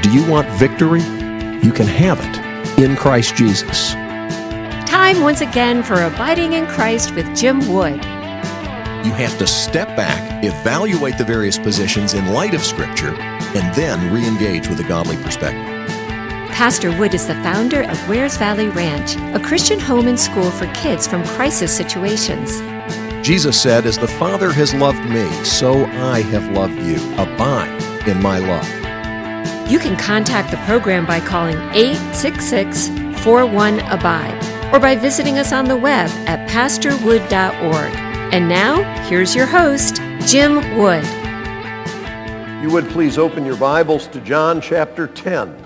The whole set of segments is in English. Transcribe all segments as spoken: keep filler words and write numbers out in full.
Do you want victory? You can have it in Christ Jesus. Time once again for Abiding in Christ with Jim Wood. You have to step back, evaluate the various positions in light of Scripture, and then re-engage with a godly perspective. Pastor Wood is the founder of Wares Valley Ranch, a Christian home and school for kids from crisis situations. Jesus said, "As the Father has loved me, so I have loved you. Abide in my love." You can contact the program by calling eight six six, four one, A B I D E or by visiting us on the web at pastor wood dot org. And now, here's your host, Jim Wood. You would please open your Bibles to John chapter ten.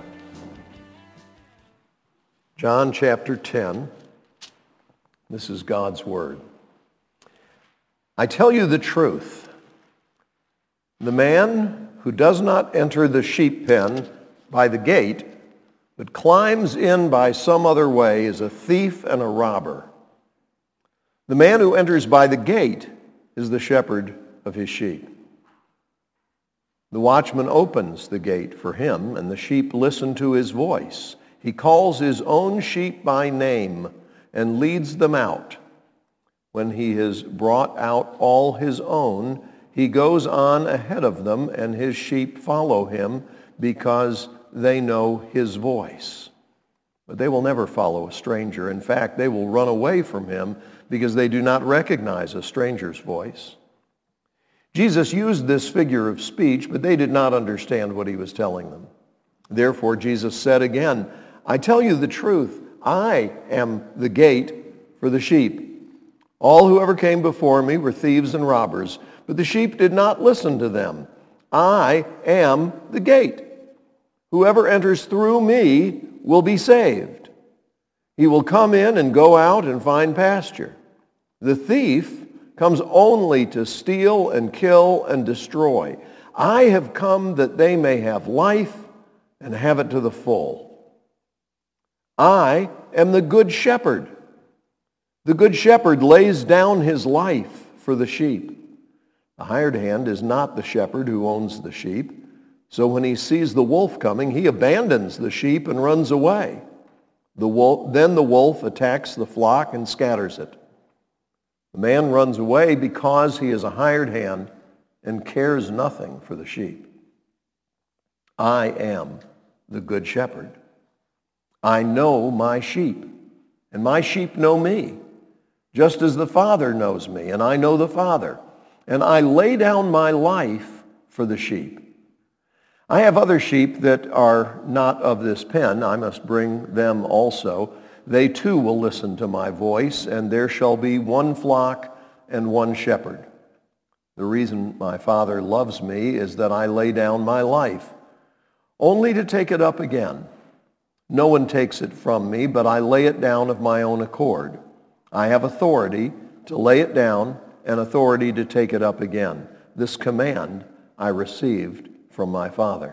John chapter ten. This is God's Word. I tell you the truth. The man who does not enter the sheep pen by the gate, but climbs in by some other way, is a thief and a robber. The man who enters by the gate is the shepherd of his sheep. The watchman opens the gate for him, and the sheep listen to his voice. He calls his own sheep by name and leads them out. When he has brought out all his own, he goes on ahead of them, and his sheep follow him because they know his voice. But they will never follow a stranger. In fact, they will run away from him because they do not recognize a stranger's voice. Jesus used this figure of speech, but they did not understand what he was telling them. Therefore, Jesus said again, I tell you the truth, I am the gate for the sheep. All who ever came before me were thieves and robbers, but the sheep did not listen to them. I am the gate. Whoever enters through me will be saved. He will come in and go out and find pasture. The thief comes only to steal and kill and destroy. I have come that they may have life and have it to the full. I am the good shepherd. The good shepherd lays down his life for the sheep. The hired hand is not the shepherd who owns the sheep. So when he sees the wolf coming, he abandons the sheep and runs away. The wolf, then the wolf attacks the flock and scatters it. The man runs away because he is a hired hand and cares nothing for the sheep. I am the good shepherd. I know my sheep, and my sheep know me, just as the Father knows me, and I know the Father, and I lay down my life for the sheep. I have other sheep that are not of this pen. I must bring them also. They too will listen to my voice, and there shall be one flock and one shepherd. The reason my Father loves me is that I lay down my life, only to take it up again. No one takes it from me, but I lay it down of my own accord. I have authority to lay it down and authority to take it up again. This command I received from my Father.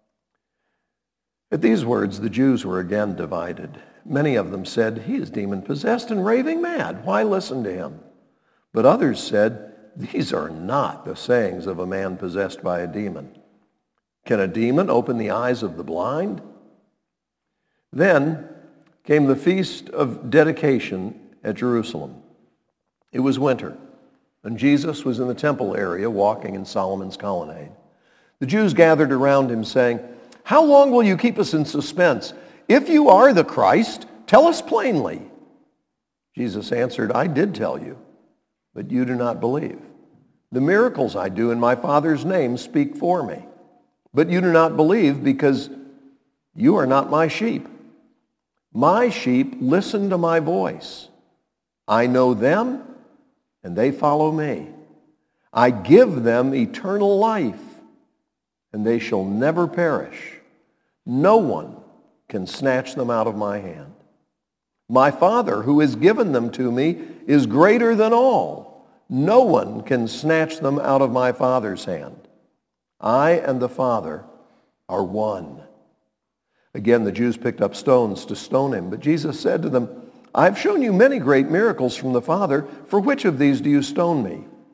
At these words, the Jews were again divided. Many of them said, he is demon-possessed and raving mad. Why listen to him? But others said, these are not the sayings of a man possessed by a demon. Can a demon open the eyes of the blind? Then came the feast of dedication at Jerusalem. It was winter, and Jesus was in the temple area walking in Solomon's colonnade. The Jews gathered around him saying, how long will you keep us in suspense? If you are the Christ, tell us plainly. Jesus answered, I did tell you, but you do not believe. The miracles I do in my Father's name speak for me, but you do not believe because you are not my sheep. My sheep listen to my voice. I know them, and they follow me. I give them eternal life, and they shall never perish. No one can snatch them out of my hand. My Father, who has given them to me, is greater than all. No one can snatch them out of my Father's hand. I and the Father are one. Again, the Jews picked up stones to stone him, but Jesus said to them, I have shown you many great miracles from the Father. For which of these do you stone me?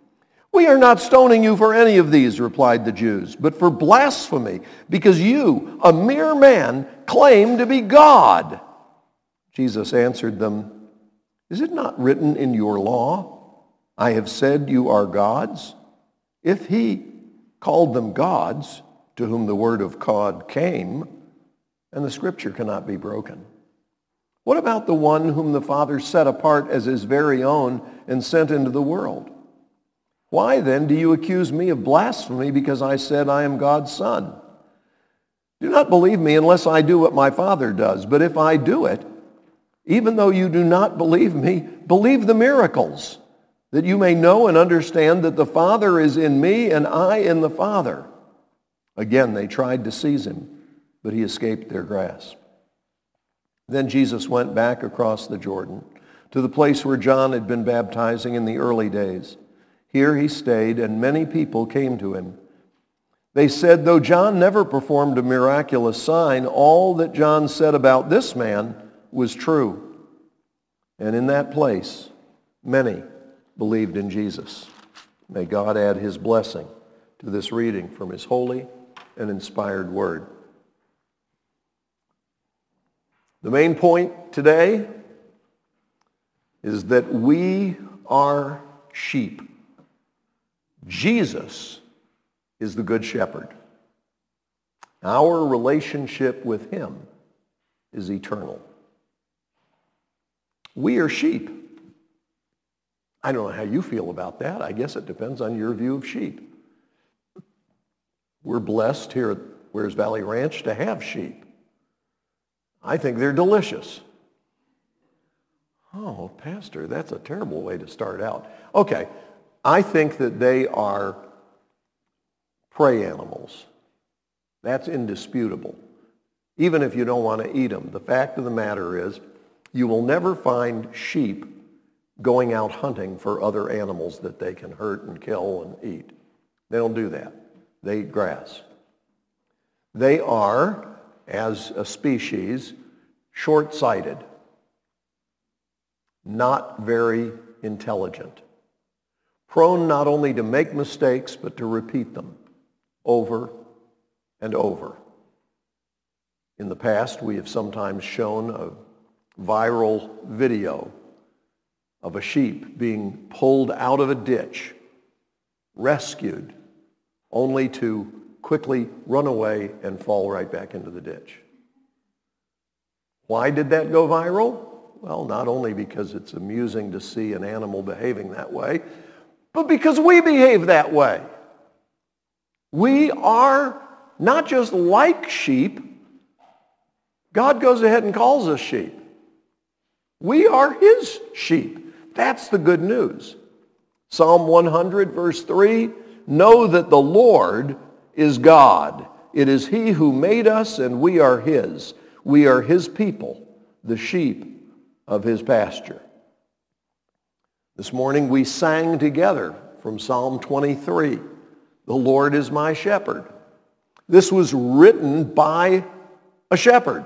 "We are not stoning you for any of these," replied the Jews, "but for blasphemy, because you, a mere man, claim to be God." Jesus answered them, "Is it not written in your law, 'I have said you are gods'? If he called them gods, to whom the word of God came, and the scripture cannot be broken. What about the one whom the Father set apart as his very own and sent into the world? Why then do you accuse me of blasphemy because I said I am God's son? Do not believe me unless I do what my Father does. But if I do it, even though you do not believe me, believe the miracles, that you may know and understand that the Father is in me and I in the Father." Again, they tried to seize him, but he escaped their grasp. Then Jesus went back across the Jordan to the place where John had been baptizing in the early days. Here he stayed, and many people came to him. They said, "Though John never performed a miraculous sign, all that John said about this man was true." And in that place, many believed in Jesus. May God add his blessing to this reading from his holy and inspired word. The main point today is that we are sheep. Jesus is the good shepherd. Our relationship with him is eternal. We are sheep. I don't know how you feel about that. I guess it depends on your view of sheep. We're blessed here at Wears Valley Ranch to have sheep. I think they're delicious. Oh, Pastor, that's a terrible way to start out. Okay, I think that they are prey animals. That's indisputable. Even if you don't want to eat them, the fact of the matter is you will never find sheep going out hunting for other animals that they can hurt and kill and eat. They don't do that. They eat grass. They are, as a species, short-sighted, not very intelligent, prone not only to make mistakes, but to repeat them over and over. In the past, we have sometimes shown a viral video of a sheep being pulled out of a ditch, rescued, only to quickly run away and fall right back into the ditch. Why did that go viral? Well, not only because it's amusing to see an animal behaving that way, but because we behave that way. We are not just like sheep. God goes ahead and calls us sheep. We are his sheep. That's the good news. Psalm one hundred, verse three, "Know that the Lord is God. It is he who made us, and we are his. We are his people, the sheep of his pasture." This morning we sang together from Psalm twenty-three, "The Lord is my shepherd." This was written by a shepherd.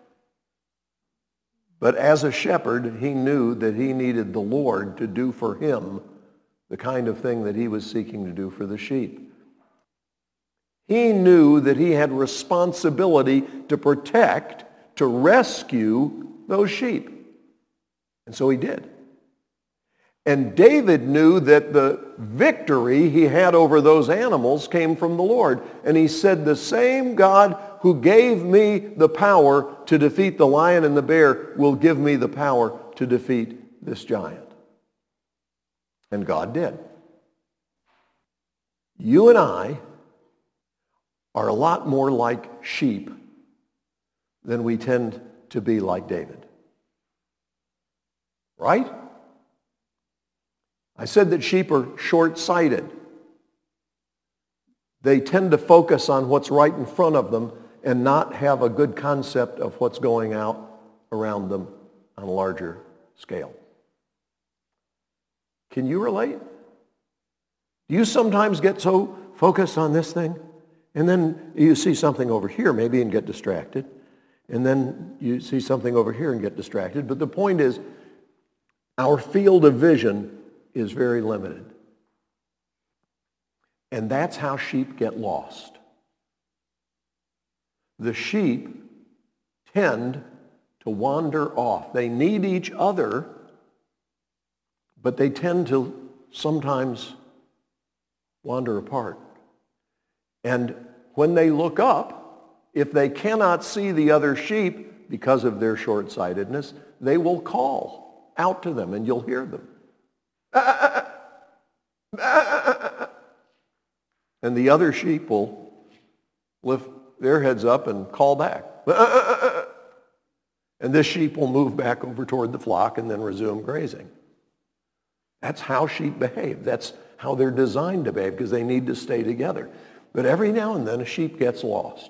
But as a shepherd, he knew that he needed the Lord to do for him the kind of thing that he was seeking to do for the sheep. He knew that he had responsibility to protect, to rescue those sheep. And so he did. And David knew that the victory he had over those animals came from the Lord. And he said, "The same God who gave me the power to defeat the lion and the bear will give me the power to defeat this giant." And God did. You and I are a lot more like sheep than we tend to be like David. Right? I said that sheep are short-sighted. They tend to focus on what's right in front of them and not have a good concept of what's going out around them on a larger scale. Can you relate? Do you sometimes get so focused on this thing, and then you see something over here maybe and get distracted, and then you see something over here and get distracted? But the point is, our field of vision is very limited. And that's how sheep get lost. The sheep tend to wander off. They need each other, but they tend to sometimes wander apart. And when they look up, if they cannot see the other sheep because of their short-sightedness, they will call out to them, and you'll hear them. And the other sheep will lift their heads up and call back. And this sheep will move back over toward the flock and then resume grazing. That's how sheep behave. That's how they're designed to behave, because they need to stay together. But every now and then a sheep gets lost.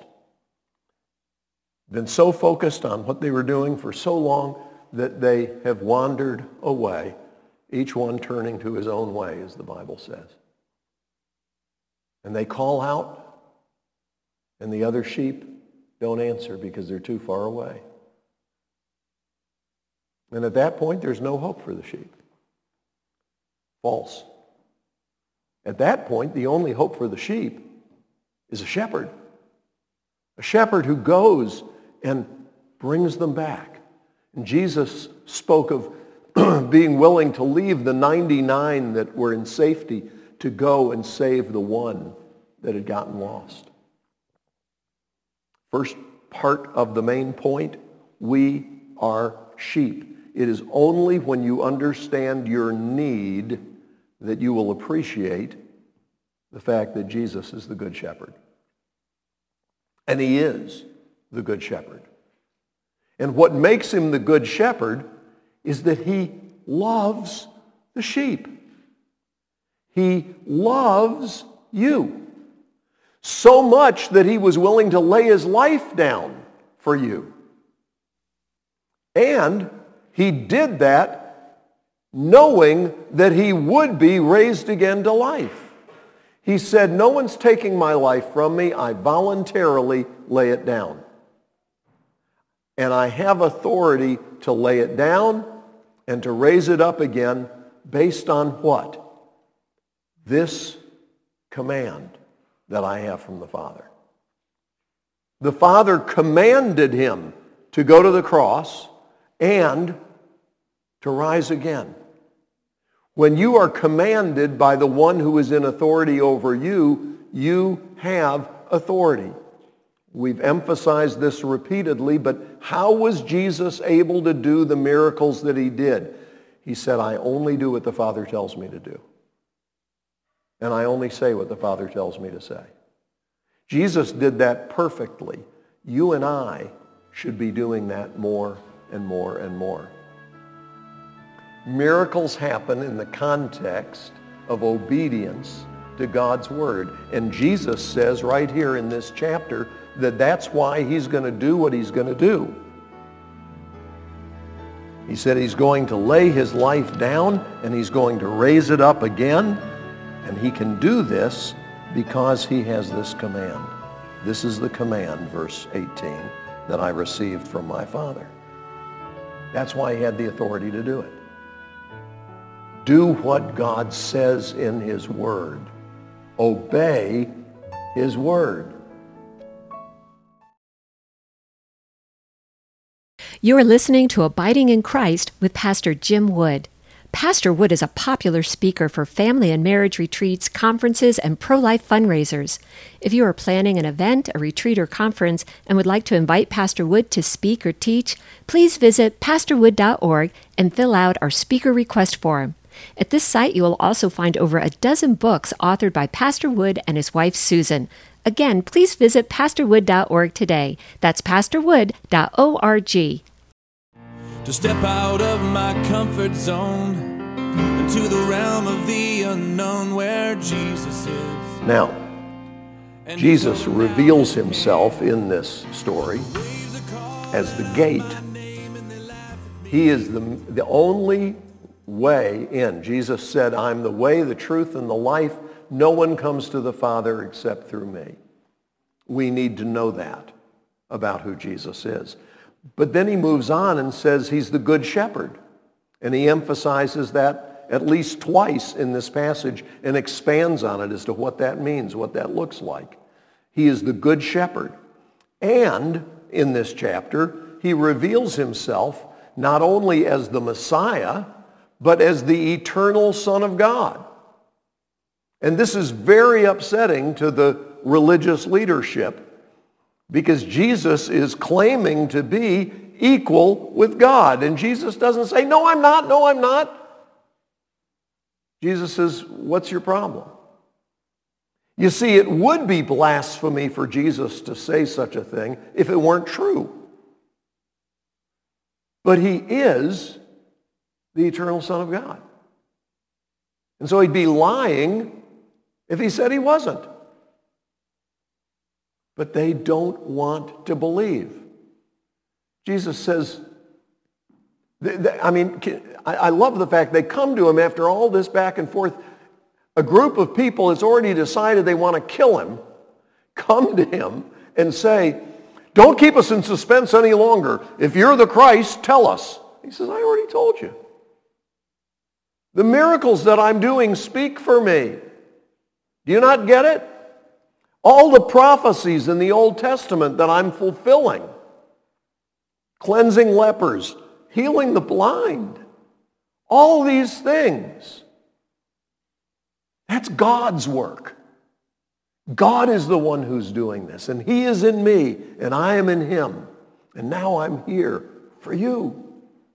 Been so focused on what they were doing for so long that they have wandered away, each one turning to his own way, as the Bible says. And they call out, and the other sheep don't answer because they're too far away. And at that point, there's no hope for the sheep. False. At that point, the only hope for the sheep is a shepherd. A shepherd who goes and brings them back. And Jesus spoke of being willing to leave the ninety-nine that were in safety to go and save the one that had gotten lost. First part of the main point, we are sheep. It is only when you understand your need that you will appreciate the fact that Jesus is the Good Shepherd. And he is the Good Shepherd. And what makes him the Good Shepherd is that he loves the sheep. He loves you so much that he was willing to lay his life down for you. And he did that knowing that he would be raised again to life. He said, "No one's taking my life from me. I voluntarily lay it down. And I have authority to lay it down and to raise it up again based on what? This command that I have from the Father." The Father commanded him to go to the cross and to rise again. When you are commanded by the one who is in authority over you, you have authority. We've emphasized this repeatedly, but how was Jesus able to do the miracles that he did? He said, "I only do what the Father tells me to do. And I only say what the Father tells me to say." Jesus did that perfectly. You and I should be doing that more and more and more. Miracles happen in the context of obedience to God's word. And Jesus says right here in this chapter that that's why he's going to do what he's going to do. He said he's going to lay his life down and he's going to raise it up again. And he can do this because he has this command. This is the command, verse eighteen, that I received from my Father. That's why he had the authority to do it. Do what God says in his word. Obey his word. You are listening to Abiding in Christ with Pastor Jim Wood. Pastor Wood is a popular speaker for family and marriage retreats, conferences, and pro-life fundraisers. If you are planning an event, a retreat, or conference and would like to invite Pastor Wood to speak or teach, please visit pastor wood dot org and fill out our speaker request form. At this site, you will also find over a dozen books authored by Pastor Wood and his wife, Susan. Again, please visit pastor wood dot org today. That's pastor wood dot org. To step out of my comfort zone into the realm of the unknown where Jesus is. Now, Jesus reveals himself in this story as the gate. He is the, the only way in. Jesus said, "I'm the way, the truth, and the life. No one comes to the Father except through me." We need to know that about who Jesus is. But then he moves on and says he's the Good Shepherd. And he emphasizes that at least twice in this passage and expands on it as to what that means, what that looks like. He is the Good Shepherd. And in this chapter, he reveals himself not only as the Messiah, but as the eternal Son of God. And this is very upsetting to the religious leadership because Jesus is claiming to be equal with God. And Jesus doesn't say, no, I'm not, no, I'm not. Jesus says, what's your problem? You see, it would be blasphemy for Jesus to say such a thing if it weren't true. But he is the eternal Son of God. And so he'd be lying if he said he wasn't. But they don't want to believe. Jesus says, I mean, I love the fact they come to him after all this back and forth. A group of people has already decided they want to kill him, come to him and say, don't keep us in suspense any longer. If you're the Christ, tell us. He says, I already told you. The miracles that I'm doing speak for me. Do you not get it? All the prophecies in the Old Testament that I'm fulfilling, cleansing lepers, healing the blind, all these things, that's God's work. God is the one who's doing this, and he is in me, and I am in him, and now I'm here for you.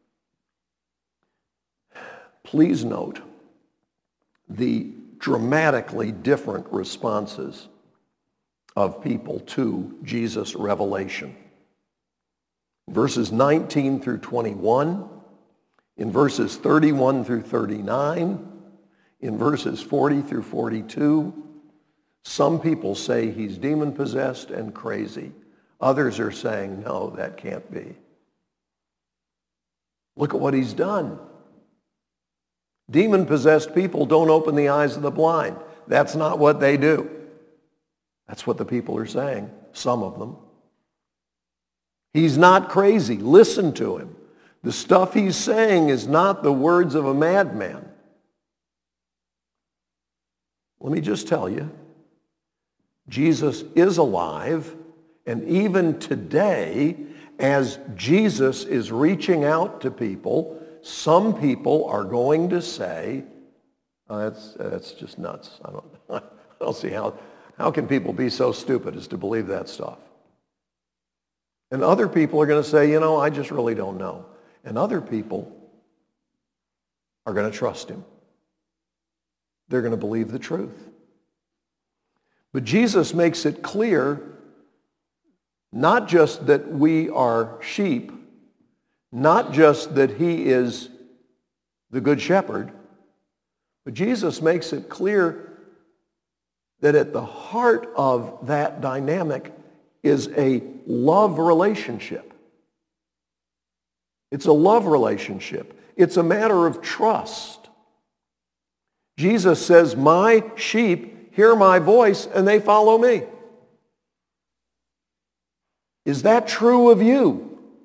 Please note the dramatically different responses of people to Jesus' revelation. Verses nineteen through twenty-one, in verses thirty-one through thirty-nine, in verses forty through forty-two, some people say he's demon-possessed and crazy. Others are saying, no, that can't be. Look at what he's done. Demon-possessed people don't open the eyes of the blind. That's not what they do. That's what the people are saying, some of them. He's not crazy. Listen to him. The stuff he's saying is not the words of a madman. Let me just tell you, Jesus is alive, and even today, as Jesus is reaching out to people, some people are going to say, oh, that's, that's just nuts. I don't, I don't see how, how can people be so stupid as to believe that stuff? And other people are going to say, you know, I just really don't know. And other people are going to trust him. They're going to believe the truth. But Jesus makes it clear not just that we are sheep, not just that he is the Good Shepherd, but Jesus makes it clear that at the heart of that dynamic is a love relationship. It's a love relationship. It's a matter of trust. Jesus says, my sheep hear my voice and they follow me. Is that true of you?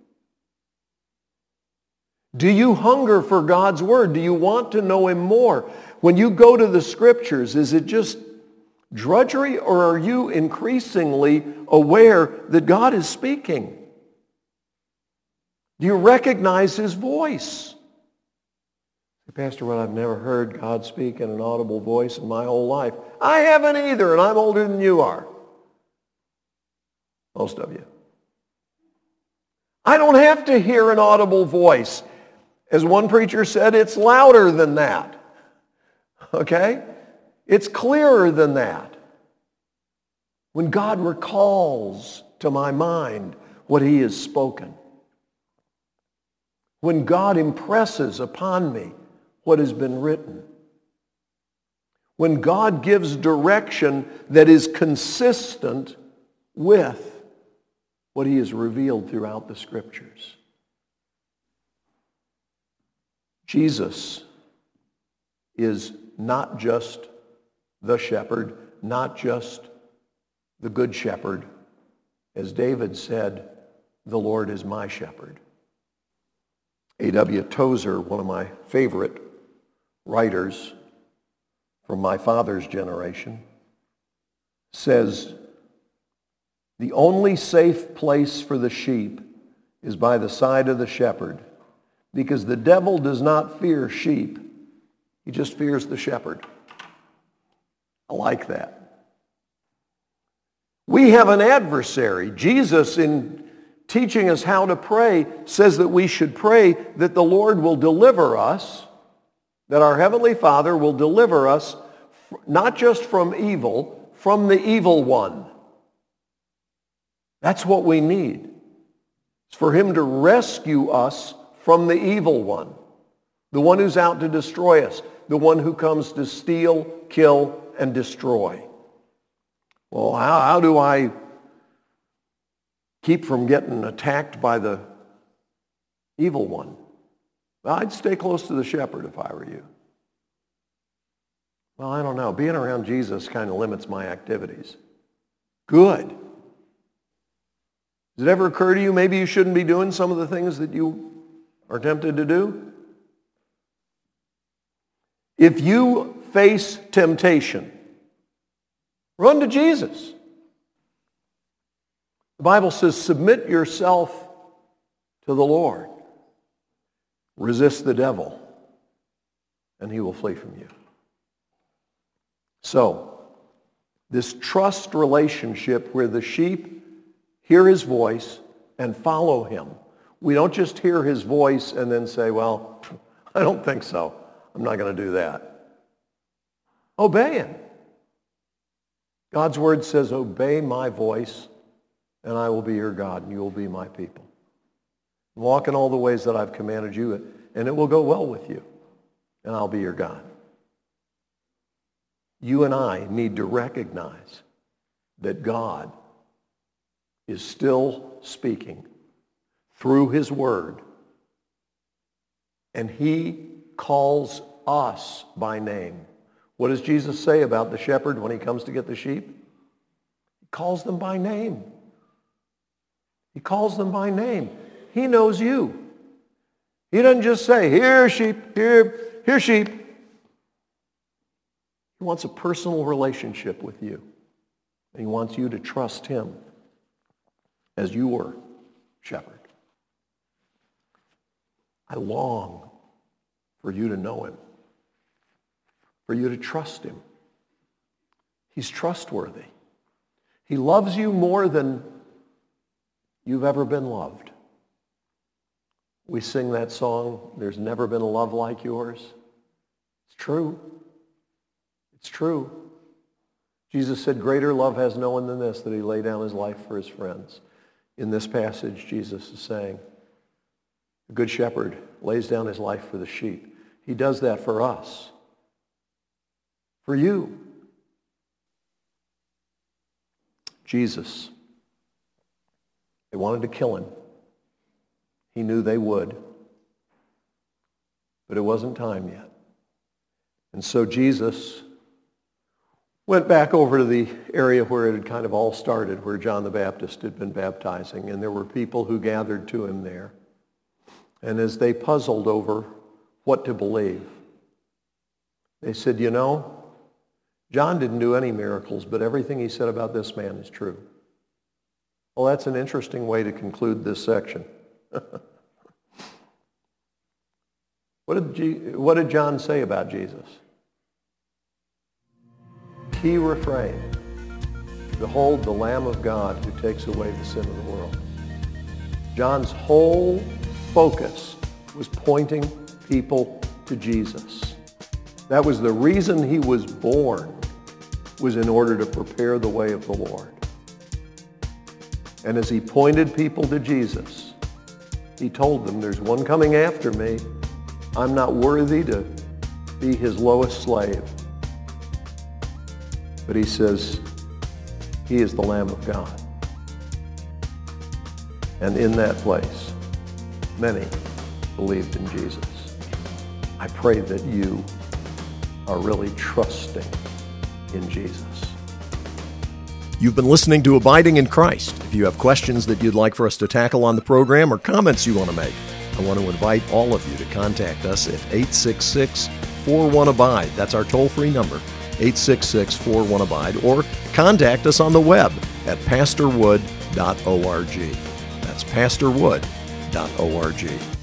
Do you hunger for God's word? Do you want to know him more? When you go to the scriptures, is it just drudgery, or are you increasingly aware that God is speaking? Do you recognize his voice? Pastor, well, I've never heard God speak in an audible voice in my whole life. I haven't either, and I'm older than you are. Most of you. I don't have to hear an audible voice. As one preacher said, it's louder than that. Okay? It's clearer than that. When God recalls to my mind what he has spoken. When God impresses upon me what has been written. When God gives direction that is consistent with what he has revealed throughout the scriptures. Jesus is not just the shepherd, not just the good shepherd. As David said, the Lord is my shepherd. A W Tozer, one of my favorite writers from my father's generation, says the only safe place for the sheep is by the side of the shepherd, because the devil does not fear sheep. He just fears the shepherd. I like that. We have an adversary. Jesus, in teaching us how to pray, says that we should pray that the Lord will deliver us, that our Heavenly Father will deliver us not just from evil, from the evil one. That's what we need. It's for him to rescue us from the evil one, the one who's out to destroy us, the one who comes to steal, kill, and destroy. Well, how, how do I keep from getting attacked by the evil one? Well, I'd stay close to the shepherd if I were you. Well, I don't know. Being around Jesus kind of limits my activities. Good. Does it ever occur to you maybe you shouldn't be doing some of the things that you are tempted to do? If you face temptation, run to Jesus. The Bible says, submit yourself to the Lord. Resist the devil, and he will flee from you. So, this trust relationship where the sheep hear his voice and follow him. We don't just hear his voice and then say, well, I don't think so. I'm not going to do that. Obey him. God's word says, obey my voice, and I will be your God, and you will be my people. Walk in all the ways that I've commanded you, and it will go well with you, and I'll be your God. You and I need to recognize that God is still speaking through his word, and he calls us by name. What does Jesus say about the shepherd when he comes to get the sheep? He calls them by name. He calls them by name. He knows you. He doesn't just say, here sheep, here, here sheep. He wants a personal relationship with you. And he wants you to trust him as your shepherd. I long for you to know him, for you to trust him. He's trustworthy. He loves you more than you've ever been loved. We sing that song, there's never been a love like yours. It's true. It's true. Jesus said, greater love has no one than this, that he laid down his life for his friends. In this passage, Jesus is saying, the good shepherd lays down his life for the sheep. He does that for us. For you. Jesus. They wanted to kill him. He knew they would. But it wasn't time yet. And so Jesus went back over to the area where it had kind of all started, where John the Baptist had been baptizing, and there were people who gathered to him there. And as they puzzled over what to believe, they said, you know, John didn't do any miracles, but everything he said about this man is true. Well, that's an interesting way to conclude this section. What did, G- what did John say about Jesus? Key refrain, behold the Lamb of God who takes away the sin of the world. John's whole focus was pointing people to Jesus. That was the reason he was born, was in order to prepare the way of the Lord. And as he pointed people to Jesus, he told them, there's one coming after me. I'm not worthy to be his lowest slave. But he says, he is the Lamb of God. And in that place, many believed in Jesus. I pray that you are really trusting in Jesus. You've been listening to Abiding in Christ. If you have questions that you'd like for us to tackle on the program or comments you want to make, I want to invite all of you to contact us at eight six six, four one, abide. That's our toll-free number, eight six six, four one, abide. Or contact us on the web at pastor wood dot org. That's pastor wood dot org.